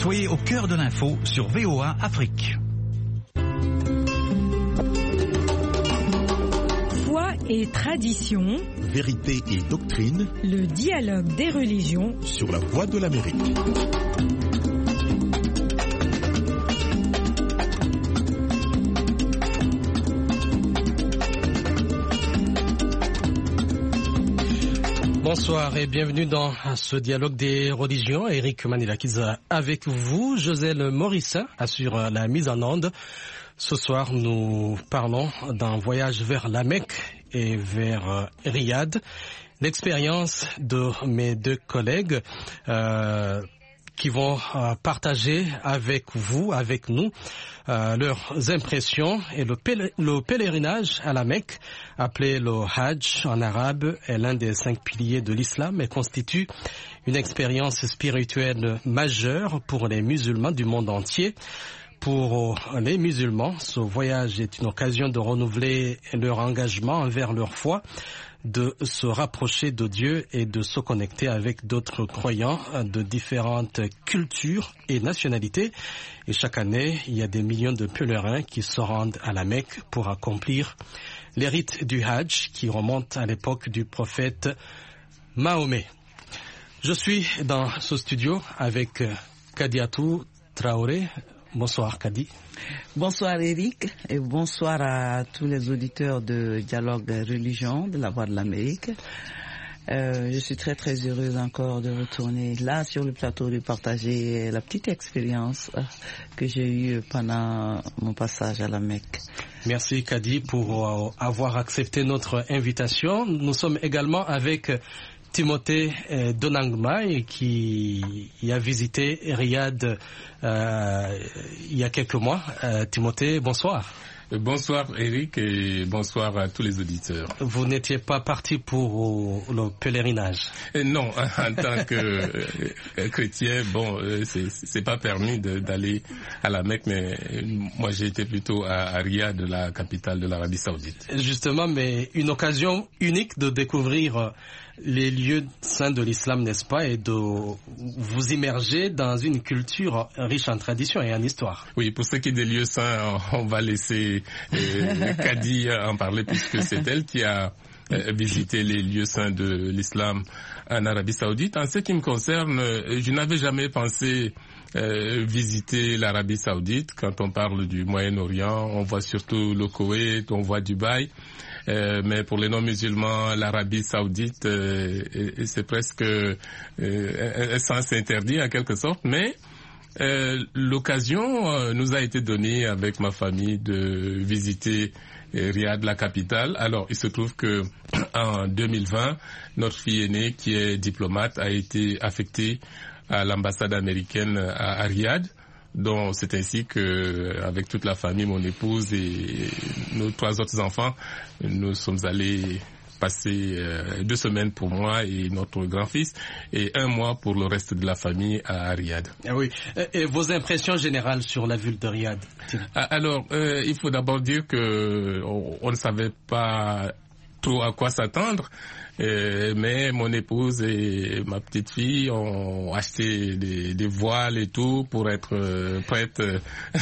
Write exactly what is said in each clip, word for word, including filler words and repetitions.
Soyez au cœur de l'info sur V O A Afrique. Foi et tradition, vérité et doctrine, le dialogue des religions sur la Voix de l'Amérique. Bonsoir et bienvenue dans ce dialogue des religions. Eric Manilakiza avec vous. Joselle Morissin assure la mise en onde. Ce soir, nous parlons d'un voyage vers la Mecque et vers Riyad. L'expérience de mes deux collègues euh, qui vont euh, partager avec vous, avec nous, euh, leurs impressions et le, pél- le pèlerinage à la Mecque, appelé le Hajj en arabe, est l'un des cinq piliers de l'islam et constitue une expérience spirituelle majeure pour les musulmans du monde entier. Pour les musulmans, ce voyage est une occasion de renouveler leur engagement envers leur foi, de se rapprocher de Dieu et de se connecter avec d'autres croyants de différentes cultures et nationalités. Et chaque année, il y a des millions de pèlerins qui se rendent à la Mecque pour accomplir les rites du Hajj qui remontent à l'époque du prophète Mahomet. Je suis dans ce studio avec Kadiatou Traoré. Bonsoir Kadi. Bonsoir Eric et bonsoir à tous les auditeurs de Dialogue des religions de la Voix de l'Amérique. Euh, je suis très très heureuse encore de retourner là sur le plateau de partager la petite expérience que j'ai eue pendant mon passage à la Mecque. Merci Kadi pour avoir accepté notre invitation. Nous sommes également avec Timothée Donangma qui a visité Riyad euh, il y a quelques mois. Euh, Timothée, bonsoir. Bonsoir Eric et bonsoir à tous les auditeurs. Vous n'étiez pas parti pour le pèlerinage? Non, en tant que euh, chrétien, bon, euh, c'est, c'est pas permis de, d'aller à la Mecque, mais moi j'ai été plutôt à, à Riyad, la capitale de l'Arabie Saoudite. Justement, mais une occasion unique de découvrir les lieux saints de l'islam, n'est-ce pas, et de vous immerger dans une culture riche en tradition et en histoire. Oui, pour ce qui est des lieux saints, on va laisser euh, Kadi en parler puisque c'est elle qui a euh, visité les lieux saints de l'islam en Arabie Saoudite. En ce qui me concerne, je n'avais jamais pensé Euh, visiter l'Arabie Saoudite. Quand on parle du Moyen-Orient, on voit surtout le Koweït, on voit Dubaï. Euh, mais pour les non-musulmans, l'Arabie Saoudite, euh, c'est presque euh, un sens interdit en quelque sorte. Mais euh, l'occasion euh, nous a été donnée avec ma famille de visiter euh, Riyad, la capitale. Alors, il se trouve que en deux mille vingt, notre fille aînée, qui est diplomate, a été affectée à l'ambassade américaine à, à Riyad. Donc c'est ainsi que, avec toute la famille, mon épouse et nos trois autres enfants, nous sommes allés passer euh, deux semaines pour moi et notre grand-fils et un mois pour le reste de la famille à, à Riyad. Ah oui. Et vos impressions générales sur la ville de Riyad? Alors, euh, il faut d'abord dire que on, on ne savait pas trop à quoi s'attendre. Euh, mais mon épouse et ma petite fille ont acheté des, des voiles et tout pour être euh, prêtes euh,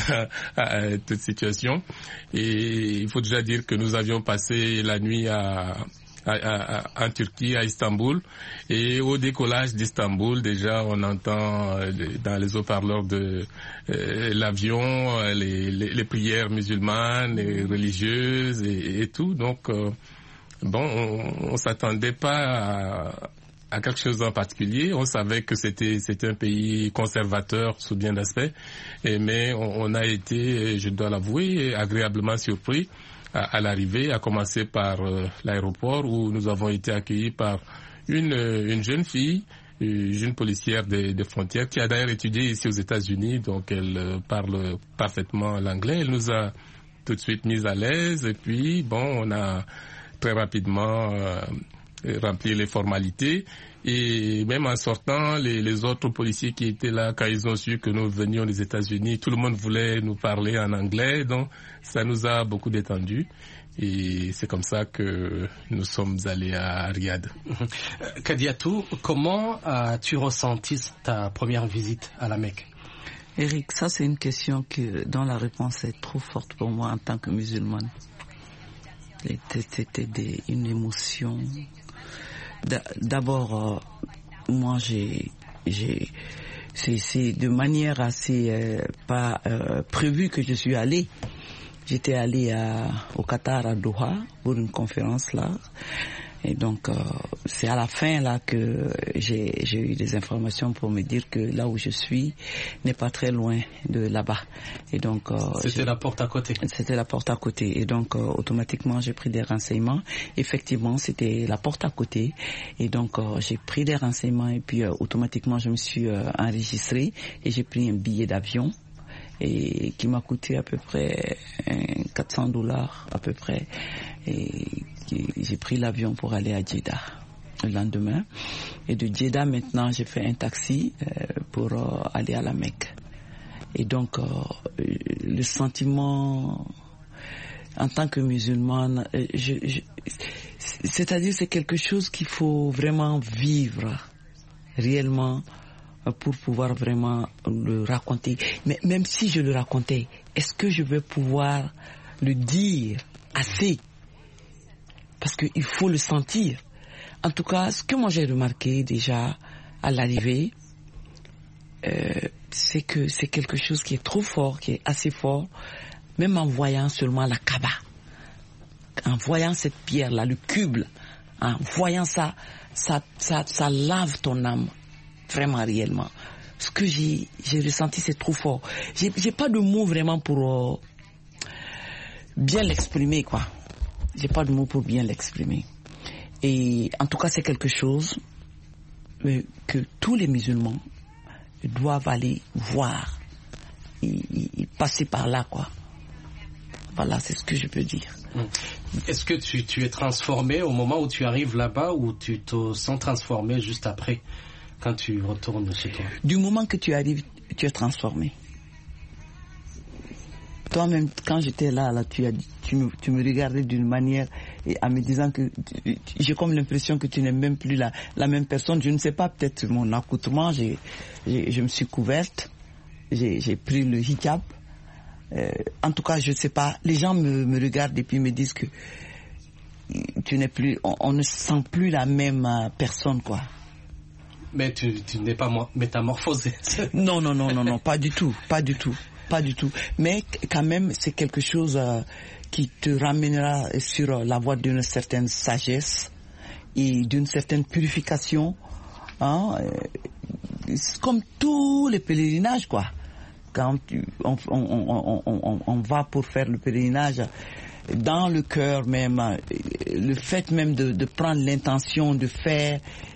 à, à toute situation. Et il faut déjà dire que nous avions passé la nuit à, à, à, en Turquie, à Istanbul. Et au décollage d'Istanbul, déjà, on entend euh, dans les haut-parleurs de euh, l'avion les, les, les prières musulmanes et religieuses et, et tout. Donc, euh, Bon, on, on s'attendait pas à, à quelque chose en particulier. On savait que c'était c'était un pays conservateur sous bien d'aspects, et mais on, on a été, je dois l'avouer, agréablement surpris à, à l'arrivée, à commencer par euh, l'aéroport où nous avons été accueillis par une une jeune fille, une jeune policière des, des frontières qui a d'ailleurs étudié ici aux États-Unis, donc elle euh, parle parfaitement l'anglais. Elle nous a tout de suite mis à l'aise et puis bon, on a très rapidement euh, remplir les formalités et même en sortant, les, les autres policiers qui étaient là, quand ils ont su que nous venions des États-Unis, tout le monde voulait nous parler en anglais, donc ça nous a beaucoup détendu. Et c'est comme ça que nous sommes allés à Riyad. Kadiatou, comment as-tu ressenti ta première visite à la Mecque? Eric, ça c'est une question que, dont la réponse est trop forte pour moi en tant que musulmane. C'était des, une émotion. D'abord, euh, moi j'ai, j'ai, c'est, c'est de manière assez euh, pas euh, prévue que je suis allée. J'étais allée à, au Qatar, à Doha, pour une conférence là. Et donc, euh, c'est à la fin là que j'ai, j'ai eu des informations pour me dire que là où je suis n'est pas très loin de là-bas. Et donc, euh, c'était la porte à côté. C'était la porte à côté. Et donc, euh, automatiquement, j'ai pris des renseignements. Effectivement, c'était la porte à côté. Et donc, euh, j'ai pris des renseignements et puis euh, automatiquement, je me suis euh, enregistrée et j'ai pris un billet d'avion. Et qui m'a coûté à peu près quatre cents dollars à peu près. Et j'ai pris l'avion pour aller à Jeddah le lendemain. Et de Jeddah, maintenant, j'ai fait un taxi euh, pour euh, aller à la Mecque. Et donc, euh, le sentiment en tant que musulmane, je, je, c'est-à-dire c'est quelque chose qu'il faut vraiment vivre réellement pour pouvoir vraiment le raconter. Mais même si je le racontais, est-ce que je vais pouvoir le dire assez? Parce qu'il faut le sentir. En tout cas, ce que moi j'ai remarqué déjà à l'arrivée, euh, c'est que c'est quelque chose qui est trop fort, qui est assez fort, même en voyant seulement la Kaaba, en voyant cette pierre-là, le cube, en voyant ça, ça, ça, ça lave ton âme. Vraiment, réellement. Ce que j'ai, j'ai ressenti, c'est trop fort. J'ai, j'ai pas de mots vraiment pour euh, bien l'exprimer, quoi. J'ai pas de mots pour bien l'exprimer. Et en tout cas, c'est quelque chose euh, que tous les musulmans doivent aller voir et, et, et passer par là, quoi. Voilà, c'est ce que je peux dire. Est-ce que tu, tu es transformé au moment où tu arrives là-bas ou tu te sens transformé juste après? Quand tu retournes chez toi? Du moment que tu arrives, tu es transformé. Toi-même, quand j'étais là, là tu, as, tu, me, tu me regardais d'une manière et en me disant que tu, j'ai comme l'impression que tu n'es même plus la, la même personne. Je ne sais pas, peut-être mon accoutrement, j'ai, j'ai, je me suis couverte, j'ai, j'ai pris le hijab. Euh, en tout cas, je ne sais pas. Les gens me, me regardent et puis me disent que tu n'es plus, on, on ne sent plus la même personne, quoi. Mais tu, tu n'es pas métamorphosé. Non, non, non, non, non, pas du tout, pas du tout, pas du tout. Mais quand même, c'est quelque chose euh, qui te ramènera sur la voie d'une certaine sagesse et d'une certaine purification. Hein, euh, comme tous les pèlerinages, quoi. Quand tu, on, on, on, on, on va pour faire le pèlerinage, dans le cœur même, le fait même de, de prendre l'intention de faire,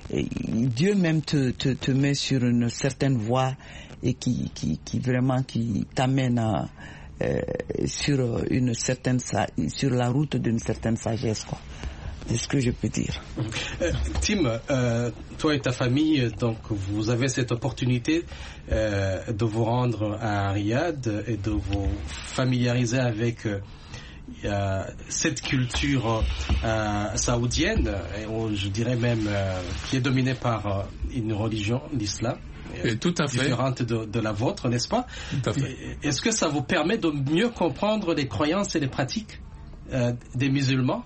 Dieu même te, te, te met sur une certaine voie et qui, qui, qui vraiment qui t'amène à, euh, sur une certaine sur la route d'une certaine sagesse, quoi. C'est ce que je peux dire. Euh, Tim, euh, toi et ta famille, donc vous avez cette opportunité euh, de vous rendre à Riyad et de vous familiariser avec euh, euh, cette culture euh, saoudienne, et on, je dirais même euh, qui est dominée par euh, une religion, l'islam. Et tout à fait. Différente de, de la vôtre, n'est-ce pas? Tout à fait. Est-ce que ça vous permet de mieux comprendre les croyances et les pratiques euh, des musulmans?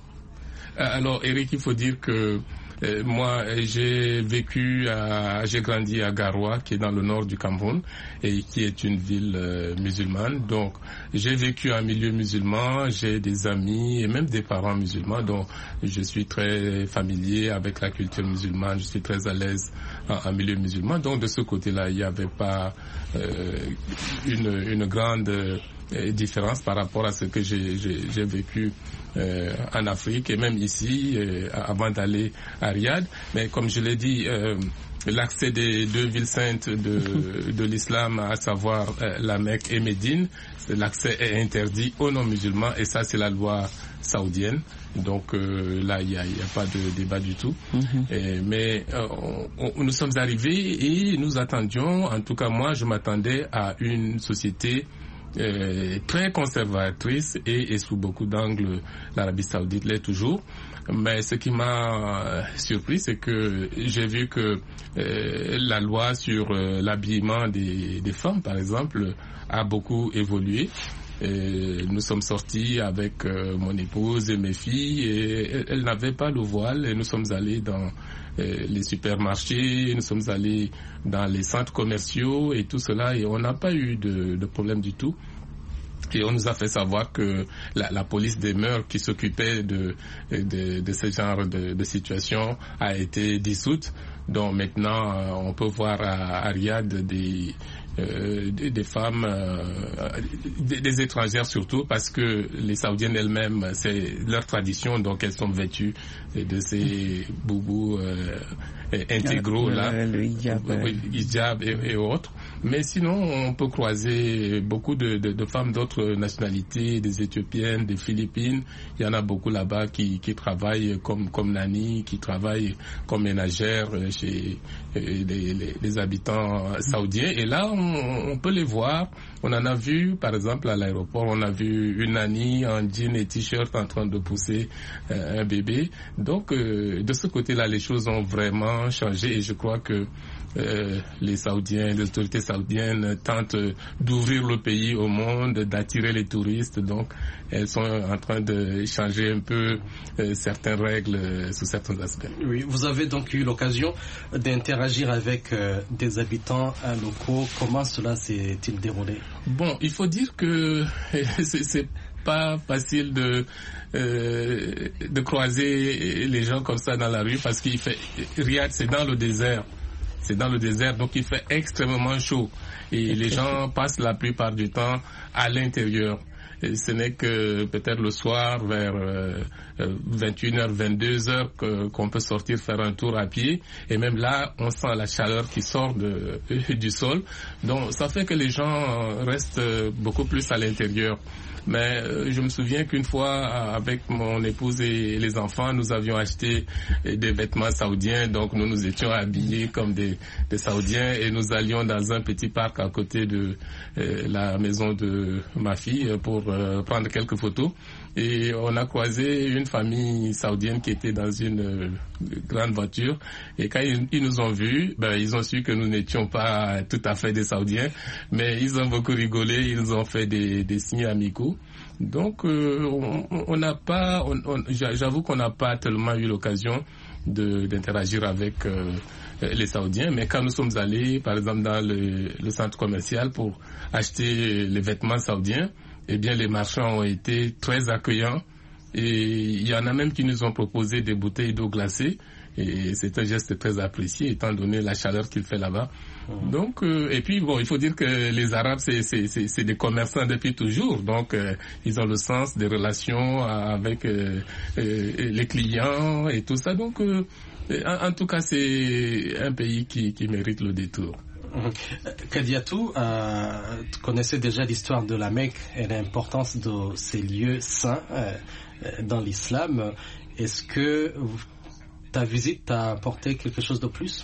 Alors, Eric, il faut dire que euh, moi, j'ai vécu, à, j'ai grandi à Garoua, qui est dans le nord du Cameroun, et qui est une ville euh, musulmane. Donc, j'ai vécu en milieu musulman, j'ai des amis et même des parents musulmans, donc je suis très familier avec la culture musulmane, je suis très à l'aise en, en milieu musulman. Donc, de ce côté-là, il n'y avait pas euh, une, une grande euh, différence par rapport à ce que j'ai, j'ai, j'ai vécu Euh, en Afrique et même ici euh, avant d'aller à Riyad. Mais comme je l'ai dit, euh, l'accès des deux villes saintes de, de l'islam, à savoir euh, la Mecque et Médine, l'accès est interdit aux non-musulmans et ça c'est la loi saoudienne. Donc euh, là il n'y a, y a pas de débat du tout. Mm-hmm. Et, mais euh, on, on, nous sommes arrivés et nous attendions, en tout cas moi je m'attendais à une société euh, très conservatrice et, et sous beaucoup d'angles, l'Arabie Saoudite l'est toujours. Mais ce qui m'a surpris, c'est que j'ai vu que euh, la loi sur euh, l'habillement des, des femmes, par exemple, a beaucoup évolué. Et nous sommes sortis avec euh, mon épouse et mes filles et elles, elles n'avaient pas le voile et nous sommes allés dans euh, les supermarchés, nous sommes allés dans les centres commerciaux et tout cela et on n'a pas eu de, de problème du tout. Et on nous a fait savoir que la, la police des mœurs qui s'occupait de, de, de ce genre de, de situation a été dissoute. Donc maintenant, on peut voir à, à Riyad des, euh, des, des femmes, euh, des, des étrangères surtout, parce que les Saoudiennes elles-mêmes, c'est leur tradition, donc elles sont vêtues de ces boubous euh, intégraux là, euh, le hijab, oui, hijab et, et autres. Mais sinon, on peut croiser beaucoup de, de, de femmes d'autres nationalités, des Éthiopiennes, des Philippines. Il y en a beaucoup là-bas qui, qui travaillent comme, comme nanny, qui travaillent comme ménagères chez les, les, les habitants saoudiens. Et là, on, on peut les voir. On en a vu, par exemple, à l'aéroport, on a vu une nanny en jean et t-shirt en train de pousser euh, un bébé. Donc, euh, de ce côté-là, les choses ont vraiment changé et je crois que Euh, les Saoudiens, les autorités saoudiennes tentent d'ouvrir le pays au monde, d'attirer les touristes. Donc, elles sont en train de changer un peu euh, certaines règles euh, sous certains aspects. Oui, vous avez donc eu l'occasion d'interagir avec euh, des habitants euh, locaux. Comment cela s'est-il déroulé? Bon, il faut dire que c'est, c'est pas facile de euh, de croiser les gens comme ça dans la rue parce qu'il fait Riyad, c'est dans le désert. C'est dans le désert, donc il fait extrêmement chaud. Et les gens passent la plupart du temps à l'intérieur. Et ce n'est que peut-être le soir, vers euh, vingt et une heures, vingt-deux heures, que, qu'on peut sortir faire un tour à pied. Et même là, on sent la chaleur qui sort de, du sol. Donc ça fait que les gens restent beaucoup plus à l'intérieur. Mais euh, je me souviens qu'une fois, avec mon épouse et les enfants, nous avions acheté des vêtements saoudiens. Donc nous nous étions habillés comme des, des Saoudiens et nous allions dans un petit parc à côté de euh, la maison de ma fille pour euh, prendre quelques photos. Et on a croisé une famille saoudienne qui était dans une euh, grande voiture. Et quand ils, ils nous ont vus, ben, ils ont su que nous n'étions pas tout à fait des Saoudiens. Mais ils ont beaucoup rigolé, ils nous ont fait des, des signes amicaux. Donc, euh, on n'a pas, on, on, j'avoue qu'on n'a pas tellement eu l'occasion de, d'interagir avec euh, les Saoudiens. Mais quand nous sommes allés, par exemple, dans le, le centre commercial pour acheter les vêtements saoudiens, eh bien, les marchands ont été très accueillants et il y en a même qui nous ont proposé des bouteilles d'eau glacée et c'est un geste très apprécié étant donné la chaleur qu'il fait là-bas. Mmh. Donc, euh, et puis bon, il faut dire que les Arabes, c'est, c'est, c'est, c'est des commerçants depuis toujours, donc euh, ils ont le sens des relations avec euh, euh, les clients et tout ça. Donc, euh, en, en tout cas, c'est un pays qui, qui mérite le détour. Kadiatou, euh, tu connaissais déjà l'histoire de la Mecque et l'importance de ces lieux saints euh, dans l'islam. Est-ce que ta visite t'a apporté quelque chose de plus?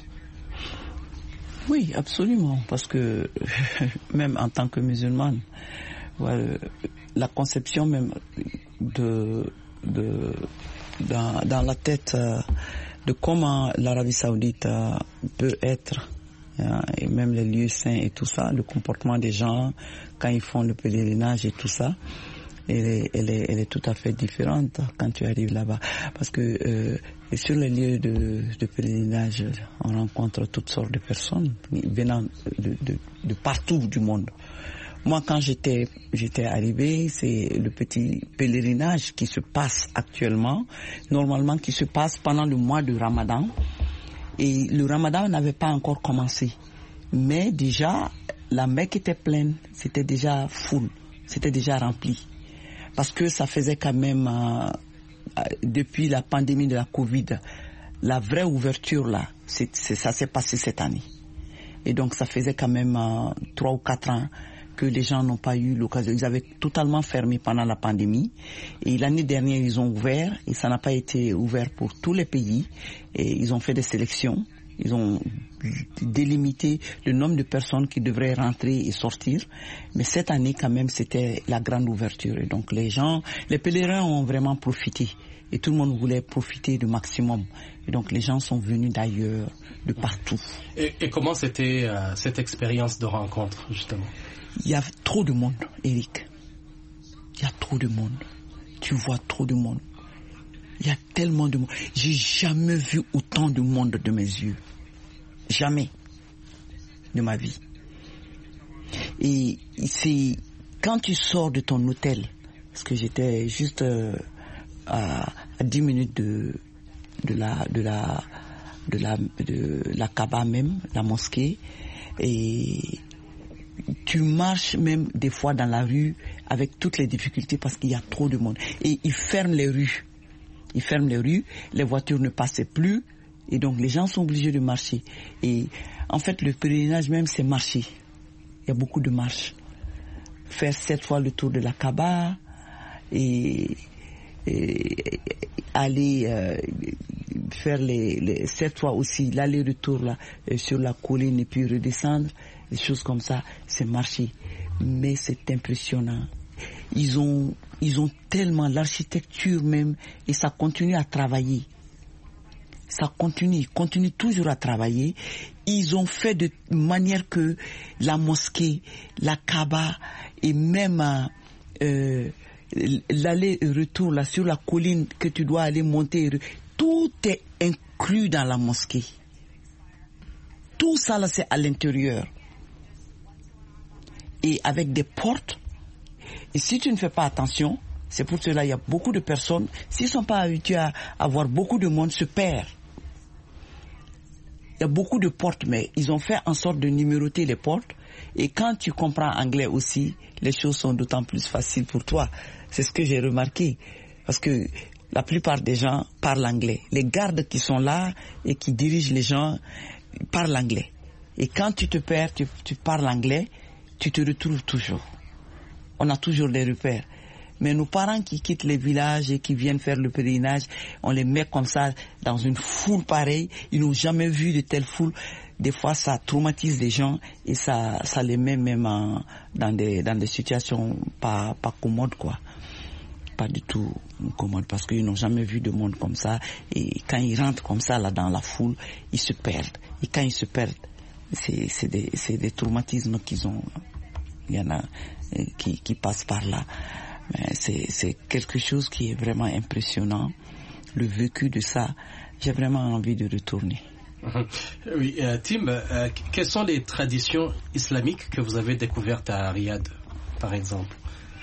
Oui, absolument, parce que même en tant que musulmane, voilà, la conception même de, de dans, dans la tête de comment l'Arabie Saoudite peut être, et même les lieux saints et tout ça, le comportement des gens quand ils font le pèlerinage et tout ça, elle est, elle est, elle est tout à fait différente quand tu arrives là-bas. Parce que euh, sur les lieux de, de pèlerinage, on rencontre toutes sortes de personnes venant de, de, de partout du monde. Moi, quand j'étais, j'étais arrivé, c'est le petit pèlerinage qui se passe actuellement, normalement qui se passe pendant le mois de Ramadan. Et le Ramadan n'avait pas encore commencé. Mais déjà, la Mecque était pleine, c'était déjà full, c'était déjà rempli. Parce que ça faisait quand même, euh, depuis la pandémie de la Covid, la vraie ouverture là, c'est, c'est, ça s'est passé cette année. Et donc ça faisait quand même euh, trois ou quatre ans que les gens n'ont pas eu l'occasion. Ils avaient totalement fermé pendant la pandémie. Et l'année dernière, ils ont ouvert. Et ça n'a pas été ouvert pour tous les pays. Et ils ont fait des sélections. Ils ont délimité le nombre de personnes qui devraient rentrer et sortir. Mais cette année, quand même, c'était la grande ouverture. Et donc, les gens, les pèlerins ont vraiment profité. Et tout le monde voulait profiter du maximum. Et donc, les gens sont venus d'ailleurs, de partout. Et, et comment c'était euh, cette expérience de rencontre, justement? Il y a trop de monde, Eric. Il y a trop de monde. Tu vois trop de monde. Il y a tellement de monde. J'ai jamais vu autant de monde de mes yeux. Jamais. De ma vie. Et c'est quand tu sors de ton hôtel, parce que j'étais juste euh, à, à dix minutes de, de la, de la, de la, de la Kaaba même, la mosquée, et tu marches même des fois dans la rue avec toutes les difficultés parce qu'il y a trop de monde. Et ils ferment les rues. Ils ferment les rues, les voitures ne passaient plus, et donc les gens sont obligés de marcher. Et en fait, le pèlerinage même, c'est marcher. Il y a beaucoup de marches. Faire sept fois le tour de la Kaaba, et, et aller euh, faire les, les sept fois aussi l'aller-retour là, sur la colline et puis redescendre, des choses comme ça, c'est marcher. Mais c'est impressionnant. Ils ont, ils ont tellement l'architecture même, et ça continue à travailler. Ça continue, ils continuent toujours à travailler. Ils ont fait de manière que la mosquée, la Kaaba et même euh, l'aller-retour là sur la colline que tu dois aller monter, tout est inclus dans la mosquée. Tout ça là, c'est à l'intérieur. Et avec des portes. Et si tu ne fais pas attention, c'est pour cela qu'il y a beaucoup de personnes, s'ils ne sont pas habitués à avoir beaucoup de monde, se perdent. Il y a beaucoup de portes, mais ils ont fait en sorte de numéroter les portes. Et quand tu comprends anglais aussi, les choses sont d'autant plus faciles pour toi. C'est ce que j'ai remarqué. Parce que la plupart des gens parlent anglais. Les gardes qui sont là et qui dirigent les gens parlent anglais. Et quand tu te perds, tu, tu parles anglais, tu te retrouves toujours. On a toujours des repères. Mais nos parents qui quittent les villages et qui viennent faire le pèlerinage, on les met comme ça dans une foule pareille. Ils n'ont jamais vu de telle foule. Des fois, ça traumatise les gens et ça, ça les met même en, dans des, dans des situations pas, pas commodes, quoi. Pas du tout commodes parce qu'ils n'ont jamais vu de monde comme ça. Et quand ils rentrent comme ça là dans la foule, ils se perdent. Et quand ils se perdent, c'est, c'est des, c'est des traumatismes qu'ils ont. Il y en a qui, qui passent par là. Mais c'est, c'est quelque chose qui est vraiment impressionnant. Le vécu de ça, j'ai vraiment envie de retourner. Oui, euh, Tim, euh, quelles sont les traditions islamiques que vous avez découvertes à Riyad, par exemple?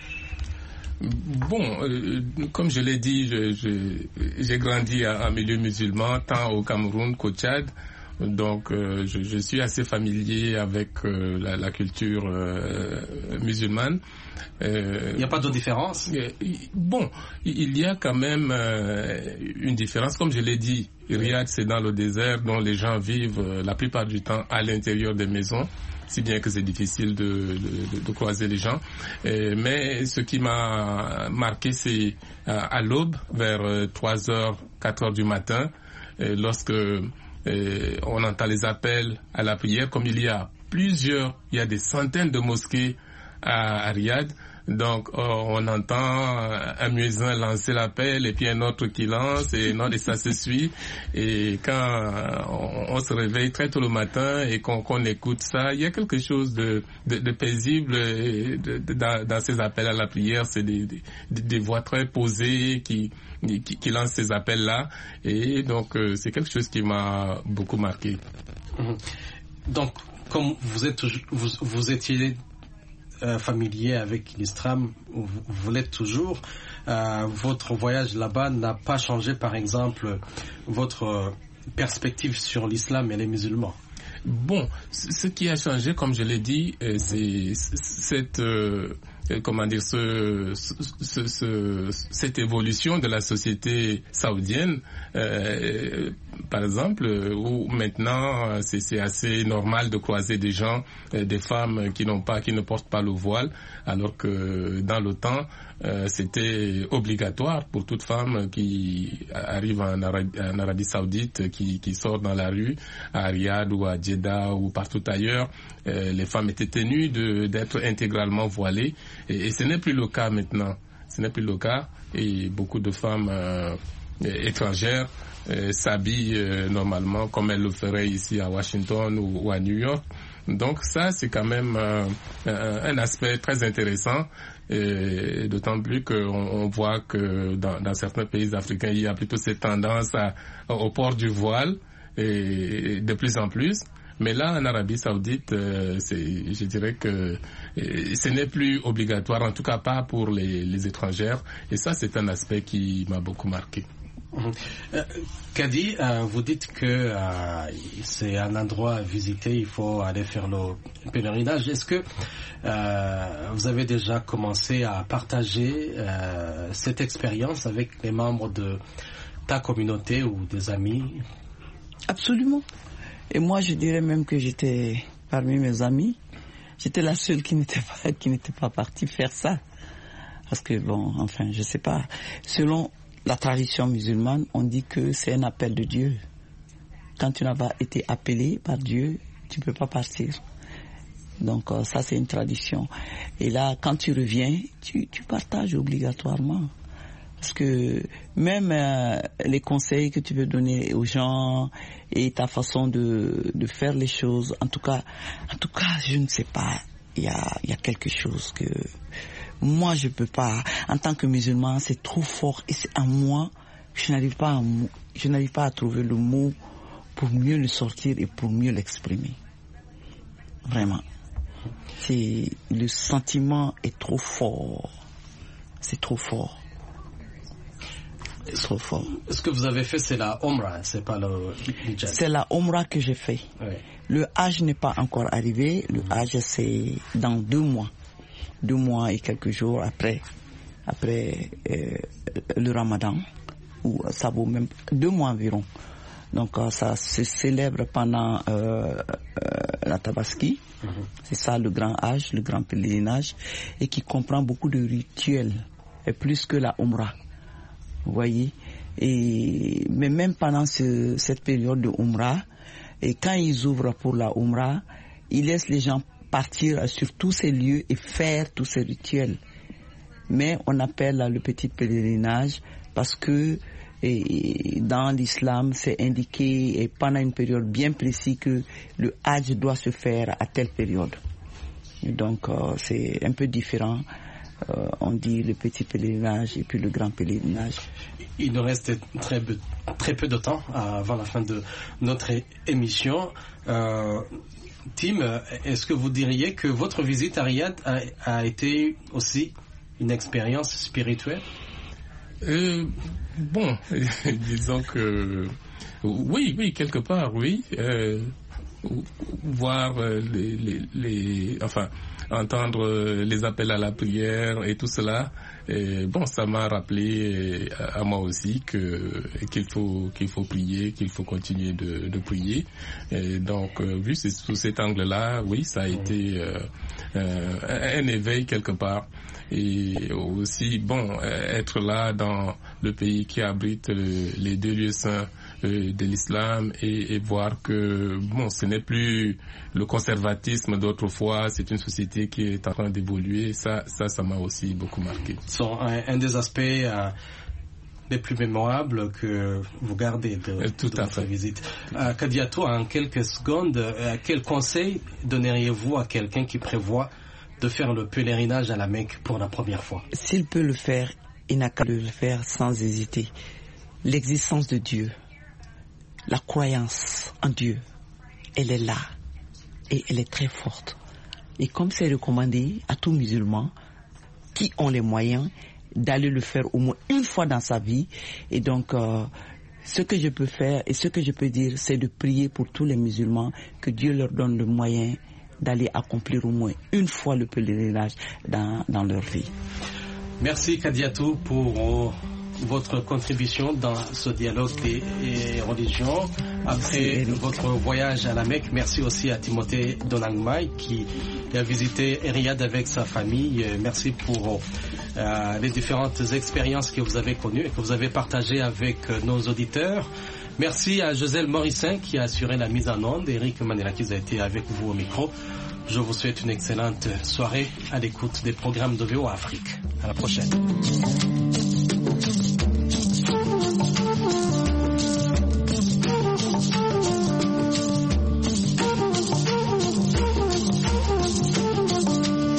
Bon, euh, comme je l'ai dit, je, je, j'ai grandi en milieu musulman, tant au Cameroun qu'au Tchad. Donc, euh, je, je suis assez familier avec euh, la, la culture euh, musulmane. Euh, il n'y a pas de différence? euh, Bon, il y a quand même euh, une différence. Comme je l'ai dit, Riyad, c'est dans le désert dont les gens vivent euh, la plupart du temps à l'intérieur des maisons, si bien que c'est difficile de, de, de croiser les gens. Euh, mais ce qui m'a marqué, c'est euh, à l'aube, vers euh, trois heures, quatre heures du matin, euh, lorsque... Et on entend les appels à la prière, comme il y a plusieurs, il y a des centaines de mosquées à, à Riyad. Donc oh, on entend un muezzin lancer l'appel et puis un autre qui lance et, non, et ça se suit. Et quand on, on se réveille très tôt le matin et qu'on, qu'on écoute ça, il y a quelque chose de, de, de paisible de, de, dans, dans ces appels à la prière. C'est des, des, des voix très posées qui, qui, qui lancent ces appels-là. Et donc euh, c'est quelque chose qui m'a beaucoup marqué. Donc comme vous êtes vous, vous étiez Euh, familier avec l'islam, vous, vous l'êtes toujours, euh, votre voyage là-bas n'a pas changé, par exemple, votre euh, perspective sur l'islam et les musulmans? Bon, ce qui a changé, comme je l'ai dit, c'est cette, euh, comment dire, ce, ce, ce, cette évolution de la société saoudienne. Euh, par exemple, où maintenant c'est, c'est assez normal de croiser des gens, euh, des femmes qui n'ont pas, qui ne portent pas le voile, alors que dans le temps, euh, c'était obligatoire pour toute femme qui arrive en Arabie, en Arabie Saoudite, qui, qui sort dans la rue, à Riyad ou à Jeddah ou partout ailleurs. Euh, les femmes étaient tenues de, d'être intégralement voilées, et, et ce n'est plus le cas maintenant. Ce n'est plus le cas, et beaucoup de femmes euh, étrangères euh, s'habillent euh, normalement comme elles le feraient ici à Washington ou, ou à New York. Donc ça, c'est quand même euh, un aspect très intéressant, et d'autant plus qu'on on voit que dans, dans certains pays africains, il y a plutôt cette tendance à, au port du voile, et de plus en plus. Mais là, en Arabie Saoudite, euh, c'est, je dirais que euh, ce n'est plus obligatoire, en tout cas pas pour les, les étrangères. Et ça, c'est un aspect qui m'a beaucoup marqué. Mmh. Euh, Kadi, euh, vous dites que euh, c'est un endroit à visiter, il faut aller faire le pèlerinage. Est-ce que euh, vous avez déjà commencé à partager euh, cette expérience avec les membres de ta communauté ou des amis? Absolument. Et moi, je dirais même que j'étais parmi mes amis, j'étais la seule qui n'était pas, qui n'était pas partie faire ça. Parce que bon, enfin, je sais pas. Selon la tradition musulmane, on dit que c'est un appel de Dieu. Quand tu n'as pas été appelé par Dieu, tu ne peux pas partir. Donc euh, ça, c'est une tradition. Et là, quand tu reviens, tu, tu partages obligatoirement. Parce que même euh, les conseils que tu veux donner aux gens et ta façon de, de faire les choses, en tout cas, en tout cas, je ne sais pas, il y a, il y a quelque chose que moi je peux pas. En tant que musulman, c'est trop fort et c'est à moi, je n'arrive pas à, je n'arrive pas à trouver le mot pour mieux le sortir et pour mieux l'exprimer. Vraiment, c'est le sentiment est trop fort, c'est trop fort. Trop fort. Ce que vous avez fait, c'est la Omra, c'est pas le Hajj. C'est la Omra que j'ai fait. Oui. Le Hajj n'est pas encore arrivé. Le Hajj, c'est dans deux mois. Deux mois et quelques jours après, après euh, le Ramadan. Ou ça vaut même deux mois environ. Donc euh, ça se célèbre pendant euh, euh, la Tabaski. Mm-hmm. C'est ça le grand Hajj, le grand pèlerinage, et qui comprend beaucoup de rituels, et plus que la Omra. Vous voyez, et mais même pendant ce, cette période de Umrah, et quand ils ouvrent pour la Umrah, ils laissent les gens partir sur tous ces lieux et faire tous ces rituels. Mais on appelle le petit pèlerinage parce que et, dans l'islam, c'est indiqué et pendant une période bien précise que le Hajj doit se faire à telle période. Et donc euh, c'est un peu différent. Euh, on dit le petit pèlerinage et puis le grand pèlerinage. Il nous reste très peu, très peu de temps avant la fin de notre émission. Euh, Tim, est-ce que vous diriez que votre visite à Riyad a, a été aussi une expérience spirituelle? euh, Bon, disons que oui, oui, quelque part, oui. Euh, voir les, les, les, enfin, entendre les appels à la prière et tout cela, et bon, ça m'a rappelé à moi aussi que qu'il faut qu'il faut prier, qu'il faut continuer de, de prier. Et donc, vu sous cet angle-là, oui, ça a été euh, euh, un éveil quelque part. Et aussi, bon, être là dans le pays qui abrite les deux lieux saints de l'islam et, et voir que bon, ce n'est plus le conservatisme d'autrefois, c'est une société qui est en train d'évoluer. Ça, ça, ça m'a aussi beaucoup marqué. C'est un, un des aspects euh, les plus mémorables que vous gardez de, Tout de à votre fait. visite. Euh, Kadiatou, en quelques secondes, euh, quel conseil donneriez-vous à quelqu'un qui prévoit de faire le pèlerinage à la Mecque pour la première fois? S'il peut le faire, il n'a qu'à le faire sans hésiter. L'existence de Dieu, la croyance en Dieu, elle est là et elle est très forte. Et comme c'est recommandé à tout musulman qui ont les moyens d'aller le faire au moins une fois dans sa vie, et donc euh, ce que je peux faire et ce que je peux dire, c'est de prier pour tous les musulmans, que Dieu leur donne le moyen d'aller accomplir au moins une fois le pèlerinage dans, dans leur vie. Merci Kadiatou pour votre contribution dans ce dialogue des religions. Après votre voyage à la Mecque, merci aussi à Timothée Donangmai qui a visité Riyad avec sa famille. Merci pour euh, les différentes expériences que vous avez connues et que vous avez partagées avec nos auditeurs. Merci à Joselle Morissin qui a assuré la mise en onde. Eric Manelakiza a été avec vous au micro. Je vous souhaite une excellente soirée à l'écoute des programmes de V O A Afrique. À la prochaine.